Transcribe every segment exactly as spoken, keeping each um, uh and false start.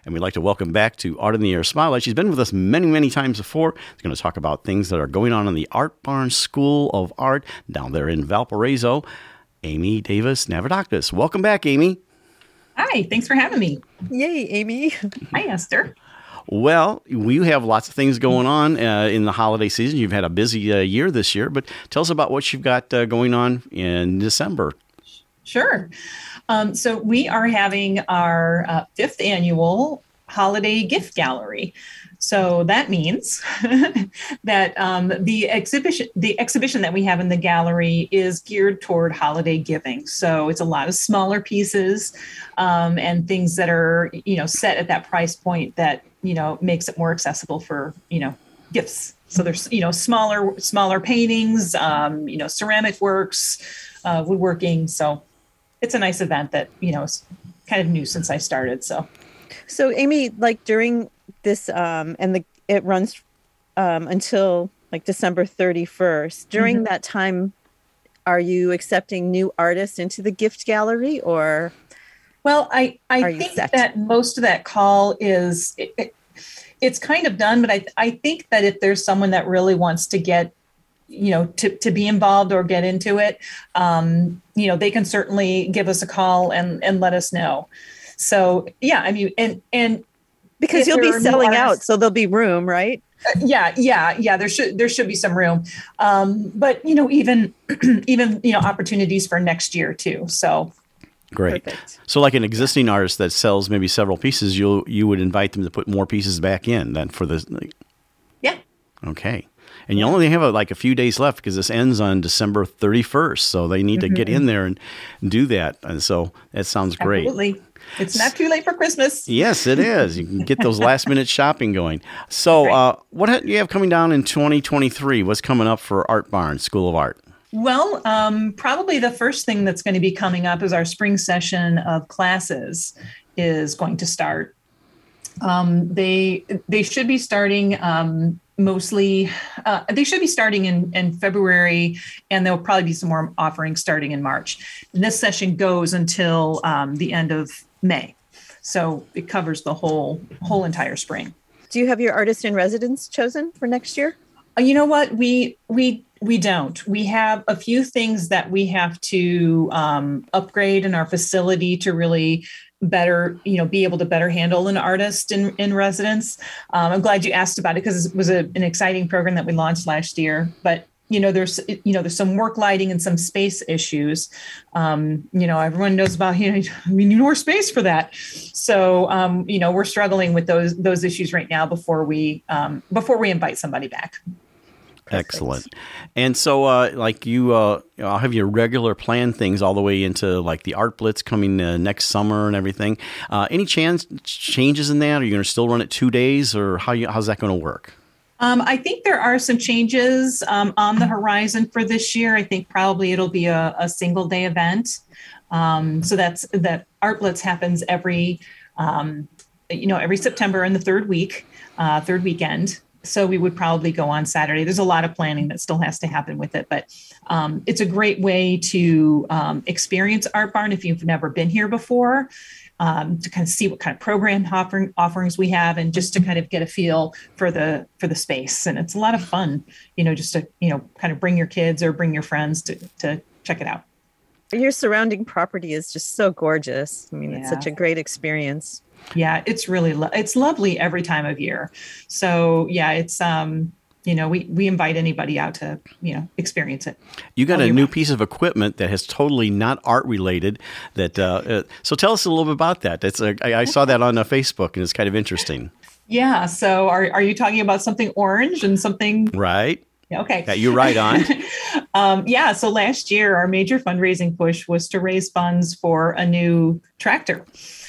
And we'd like to welcome back to Art in the Air Spotlight. She's been with us many, many times before. She's going to talk about things that are going on in the Art Barn School of Art down there in Valparaiso. Amy Davis Navradakis. Welcome back, Amy. Hi, thanks for having me. Yay, Amy. Hi, Esther. Well, we have lots of things going on uh, in the holiday season. You've had a busy uh, year this year, but tell us about what you've got uh, going on in December. Sure. Um, so we are having our uh, fifth annual holiday gift gallery. So that means that um, the exhibition, the exhibition that we have in the gallery is geared toward holiday giving. So it's a lot of smaller pieces um, and things that are, you know, set at that price point that, you know, makes it more accessible for, you know, gifts. So there's, you know, smaller, smaller paintings, um, you know, ceramic works, uh, woodworking. So it's a nice event that, you know, is kind of new since I started. So, so Amy, like during this, um, and the it runs um, until like December thirty-first. During mm-hmm. that time, are you accepting new artists into the gift gallery, or? Well, I, I think set? that most of that call is, it, it, it's kind of done, but I I think that if there's someone that really wants to get, you know, to, to be involved or get into it, um, you know, they can certainly give us a call and, and let us know. So, yeah, I mean, and, and because you'll be selling out, so there'll be room, right? Uh, yeah, yeah, yeah. There should there should be some room, um, but you know, even even you know, opportunities for next year too. So great. Perfect. So, like an existing artist that sells maybe several pieces, you you would invite them to put more pieces back in then for this. Like, yeah. Okay. And you only have a, like a few days left because this ends on December thirty-first. So they need mm-hmm. to get in there and do that. And so that sounds great. Absolutely. It's not too late for Christmas. Yes, it is. You can get those last minute shopping going. So right. uh, what do you have coming down in twenty twenty-three? What's coming up for Art Barn School of Art? Well, um, probably the first thing that's going to be coming up is our spring session of classes is going to start. Um, they they should be starting um, mostly, uh, they should be starting in, in February, and there'll probably be some more offerings starting in March. And this session goes until um, the end of May. So it covers the whole whole entire spring. Do you have your artist in residence chosen for next year? Uh, you know what? We we we don't. We have a few things that we have to um, upgrade in our facility to really better, you know, be able to better handle an artist in, in residence. Um, I'm glad you asked about it because it was a, an exciting program that we launched last year. But, you know, there's, you know, there's some work lighting and some space issues. Um, you know, everyone knows about, you know, we need more space for that. So, um, you know, we're struggling with those, those issues right now before we, um, before we invite somebody back. Excellent. And so, uh, like you, uh, I'll have your regular planned things all the way into like the Art Blitz coming uh, next summer and everything. Uh, any chance changes in that? Are you going to still run it two days, or how you, how's that going to work? Um, I think there are some changes um, on the horizon for this year. I think probably it'll be a, a single day event. Um, so that's that Art Blitz happens every, um, you know, every September in the third week, uh, third weekend. So we would probably go on Saturday. There's a lot of planning that still has to happen with it, but um, it's a great way to um, experience Art Barn if you've never been here before, um, to kind of see what kind of program offering, offerings we have, and just to kind of get a feel for the for the space. And it's a lot of fun, you know, just to, you know, kind of bring your kids or bring your friends to to check it out. Your surrounding property is just so gorgeous. I mean, yeah. It's such a great experience. Yeah, it's really, lo- it's lovely every time of year. So yeah, it's, um, you know, we, we invite anybody out to, you know, experience it. You got a new piece of equipment that has totally not art related that, uh, uh, so tell us a little bit about that. That's a, I, I saw that on uh, Facebook and it's kind of interesting. Yeah. So are, are you talking about something orange and something? Right. Okay. That you're right on. um, yeah. So last year, our major fundraising push was to raise funds for a new tractor.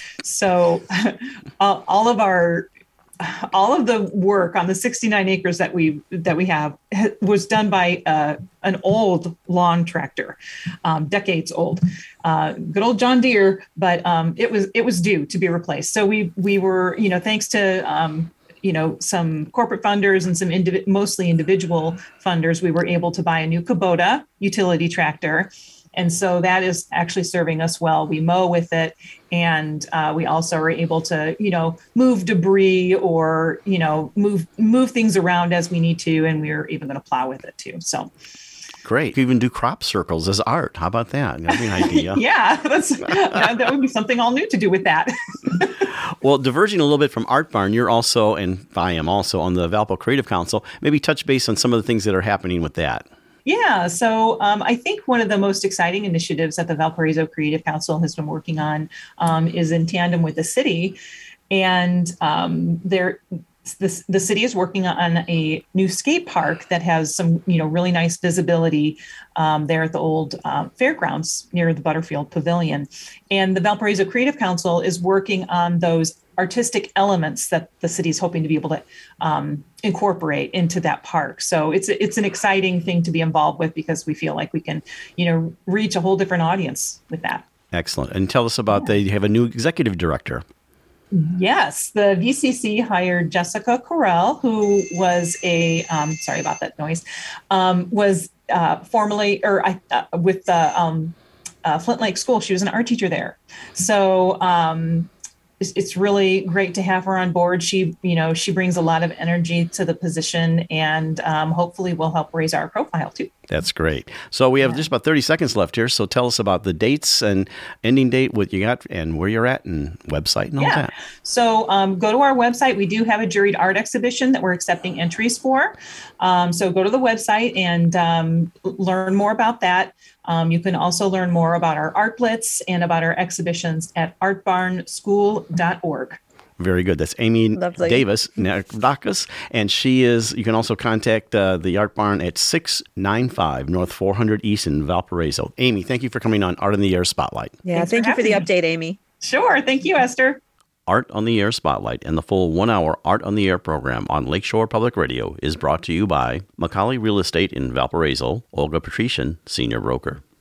So uh, all of our, all of the work on the sixty-nine acres that we that we have was done by uh, an old lawn tractor, um, decades old, uh, good old John Deere. But um, it was it was due to be replaced. So we we were, you know, thanks to um, you know, some corporate funders and some indiv- mostly individual funders, we were able to buy a new Kubota utility tractor. And so that is actually serving us well. We mow with it, and uh, we also are able to, you know, move debris or, you know, move move things around as we need to, and we're even going to plow with it too. So. Great. You even do crop circles as art. How about that? That'd be an idea. Yeah, that's, uh, that would be something all new to do with that. Well, diverging a little bit from Art Barn, you're also, and I am also, on the Valpo Creative Council. Maybe touch base on some of the things that are happening with that. Yeah, so um, I think one of the most exciting initiatives that the Valparaiso Creative Council has been working on um, is in tandem with the city. And um, they're The, the city is working on a new skate park that has some, you know, really nice visibility um, there at the old uh, fairgrounds near the Butterfield Pavilion. And the Valparaiso Creative Council is working on those artistic elements that the city is hoping to be able to um, incorporate into that park. So it's it's an exciting thing to be involved with because we feel like we can, you know, reach a whole different audience with that. Excellent. And tell us about, yeah. They have a new executive director. Yes, the V C C hired Jessica Correll, who was a, um, sorry about that noise, um, was uh, formerly, or uh, with the um, uh, Flint Lake School. She was an art teacher there. So um, it's, it's really great to have her on board. She, you know, she brings a lot of energy to the position, and um, hopefully will help raise our profile too. That's great. So we have yeah. just about thirty seconds left here. So tell us about the dates and ending date, what you got and where you're at and website and all yeah. that. So um, go to our website. We do have a juried art exhibition that we're accepting entries for. Um, so go to the website and um, learn more about that. Um, you can also learn more about our Art Blitz and about our exhibitions at art barn school dot org. Very good. That's Amy Lovely. Davis, Nardakis, and she is, you can also contact uh, the Art Barn at six ninety-five North four hundred East in Valparaiso. Amy, thank you for coming on Art on the Air Spotlight. Yeah, Thanks thank for you for the having update, Amy. Sure. Thank you, Esther. Art on the Air Spotlight and the full one-hour Art on the Air program on Lakeshore Public Radio is brought to you by Macaulay Real Estate in Valparaiso, Olga Patrician, Senior Broker.